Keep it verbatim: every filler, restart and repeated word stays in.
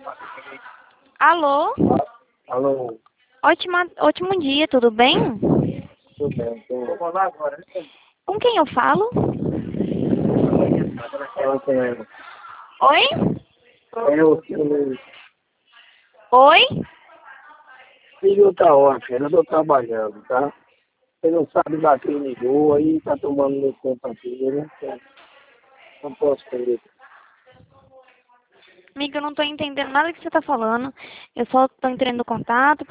Alô? Alô, Ótima, ótimo dia, tudo bem? tudo bem? Tô... Vou lá agora. Com quem eu falo? Eu tenho. Oi? Eu tenho. Oi? Filho tá ótimo, eu tô trabalhando, tá? Você não sabe dar quem ligou, aí tá tomando meu tempo aqui, eu não sei. Não posso perder. Amiga, eu não tô entendendo nada que você tá falando. Eu só tô entrando em contato